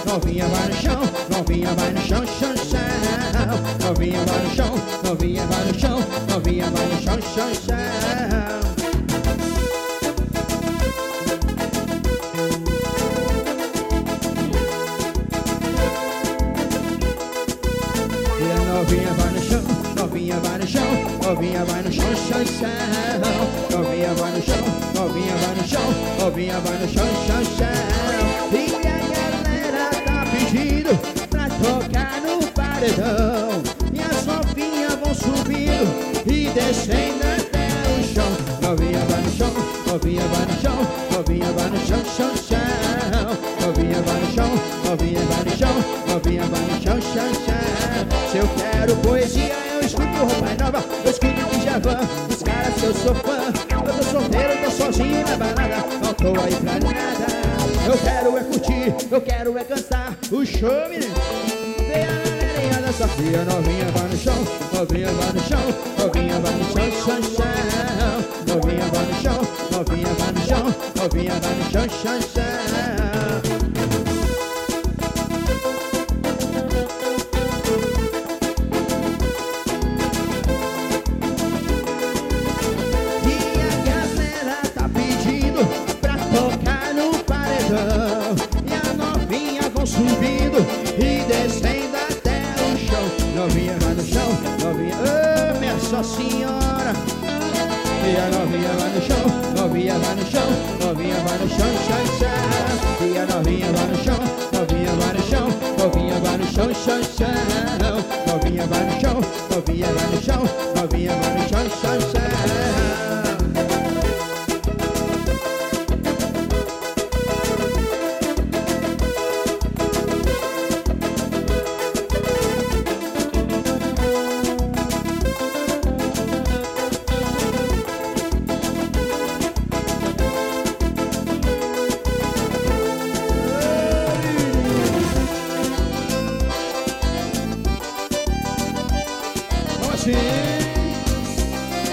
novinha vai no chão, novinha vai no chão, chão, chão. Novinha vai no chão, novinha vai no chão, novinha vai no chão, chão, chão. Novinha vai no chão, novinha vai no chão, novinha vai no chão, chão, chão. Novinha vai no chão, novinha vai no chão, novinha vai no chão, chão, chão. E a galera tá pedindo pra tocar no paredão. E as novinhas vão subindo e descendo até o chão. Novinha vai no chão, novinha vai no chão, novinha vai no chão, chão, chão. Novinha vai no chão, novinha vai no chão, novinha vai no chão, chão, chão. Se eu quero poesia, eu escuto roupa nova, eu escuto Djavan, os caras que eu sou fã. Eu tô solteiro, tô sozinho na balada, não tô aí pra nada. Eu quero é curtir, eu quero é cantar o show, menino. Vem a galerinha da Sofia, novinha vai no chão, novinha vai no chão, novinha vai no chão, chão, chão. Novinha vai no chão, novinha vai no chão, novinha vai no chão, chão, chão. Subindo e descendo até o chão. Novinha vai no chão, novinha, oh, minha só senhora. E a novinha vai no chão, novinha vai no chão, novinha vai no chão, chão, chão. E a novinha vai no chão, novinha vai no chão, novinha vai no chão, chão, chão. Novinha vai no chão, novinha vai no chão, novinha vai no chão, chão, chão. Sim.